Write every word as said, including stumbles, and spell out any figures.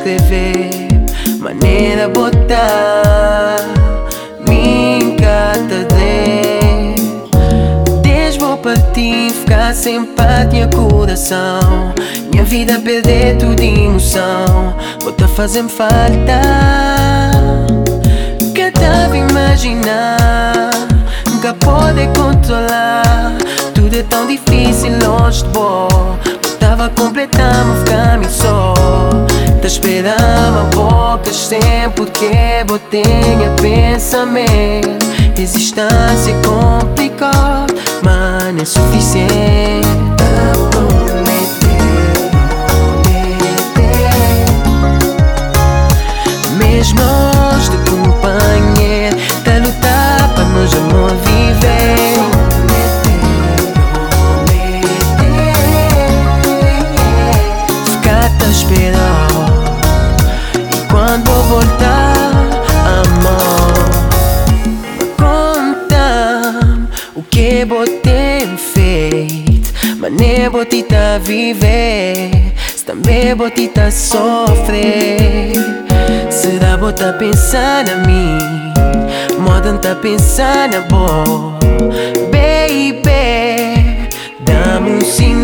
escrever, maneira botar, me encanta ler. Desde vou partir, ficar sem paz, minha coração, minha vida perder tudo emoção, bota fazer-me falta. Que tava imaginar, nunca pode controlar, tudo é tão difícil longe de boa. Tava completando, ficar-me só. Te esperava poucas sempre, porque botei a pensamento. Existência é complicada, mas não é suficiente. A prometer, prometer, mesmo longe de companheiro, tá lutar para nós amor viver. Esperar, e quando vou voltar, amor, conta o que botei feito, mas nem botei tá viver, se também botei tá sofrer. Será botar pensar na mim, moda tá pensar na boa, baby, dá-me um sinal.